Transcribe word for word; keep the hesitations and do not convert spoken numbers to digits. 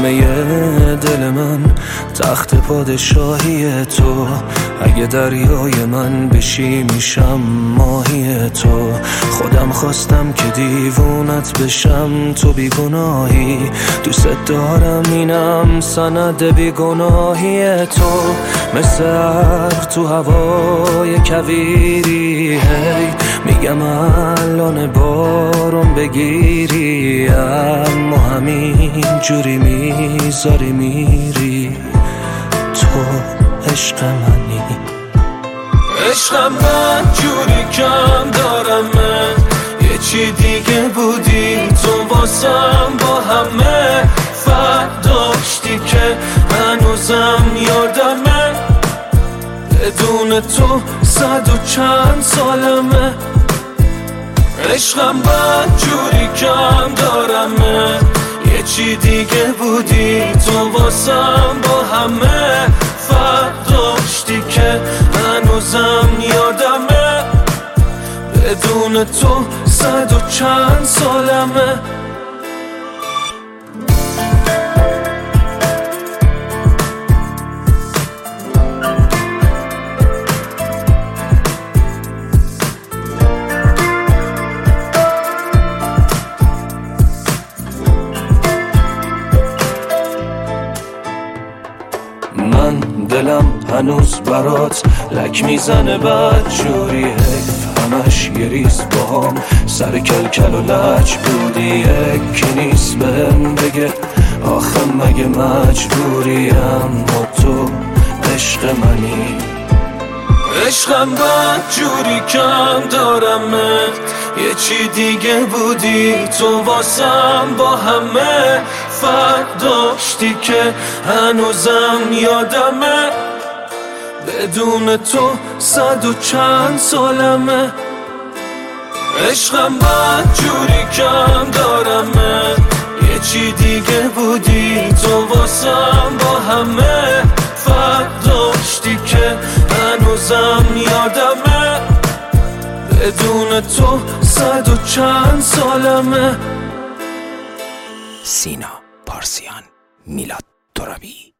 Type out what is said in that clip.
همه دل من تخت پادشاهی تو. اگه دریای من بشی میشم ماهی تو. خودم خواستم که دیوونت بشم، تو بیگناهی. دوست دارم اینم سند بیگناهی تو. مثل ابر تو هوای کویری، هی میگم الان بارون بگیری، اما همین جوری میذاری میری. تو عشق منی. عشقم من جوری کم دارم، من یه چی دیگه بودی تو واسم. با همه فرق داشتی که هنوزم یادمه. بدون تو صد و چند سالمه. عشقم من جوری کم دارم، من یه چی دیگه بودی تو واسم. با همه فرق داشتی که هنوزم یادمه. بدون تو صد و چند سالمه. من دلم هنوز برات لک میزنه بدجوری، حیف همش یه ریز باهام سر کلکل و لج بودی. یکی نیست بهم بگه آخه مگه مجبوری، اما تو عشق منی. عشقم بدجوری کم دارم، من یه چی دیگه بودی تو واسم. با همه فرق داشتی که هنوزم یادمه. بدون تو صد و چند سالمه. عشقم بدجوری کم دارم، من یه چی دیگه بودی تو واسم. با همه فرق داشتی که هنوزم یادمه. بدون تو صد و چند سالمه. سینا پارسیان، میلاد ترابی.